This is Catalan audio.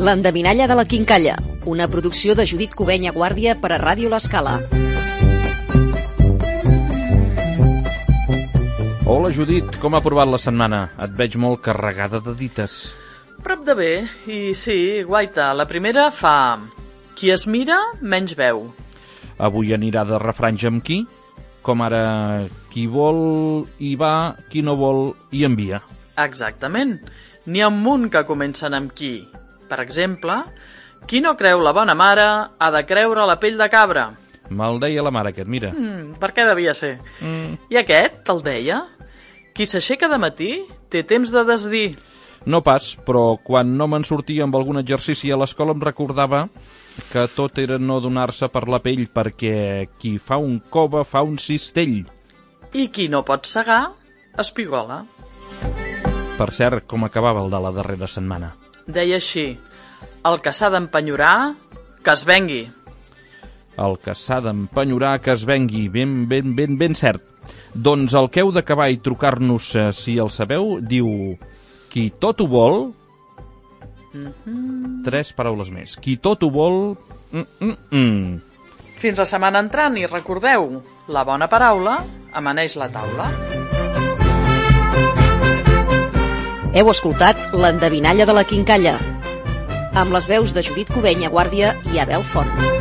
L'endevinalla de la quincalla, una producció de Judit Cubenya Guàrdia per a Ràdio L'Escala. Hola Judit, com ha provat la setmana? Et veig molt carregada de dites. Prop de bé, i sí, guaita, la primera fa... Qui es mira, menys veu. Avui anirà de refranys amb qui? Com ara, qui vol hi va, qui no vol hi envia. Exactament. N'hi ha un munt que comencen amb qui. Per exemple, qui no creu la bona mare ha de creure la pell de cabra. Me'l deia la mare aquest, mira. Per què devia ser? I aquest te'l deia? Qui s'aixeca de matí té temps de desdir. No pas, però quan no me'n sortia amb algun exercici a l'escola em recordava que tot era no donar-se per la pell, perquè qui fa un cove fa un cistell. I qui no pot segar, espigola. Per cert, com acabava el de la darrera setmana? Deia així: el que s'ha d'empenyorar, que es vengui. El que s'ha d'empenyorar, que es vengui. Ben cert. Doncs el que heu d'acabar i trucar-nos, si el sabeu, diu... Qui tot ho vol... 3 paraules més. Qui tot ho vol... Fins la setmana entrant, i recordeu, la bona paraula amaneix la taula. Heu escoltat l'endevinalla de la quincalla, amb les veus de Judit Cubenya Guàrdia i Abel Font.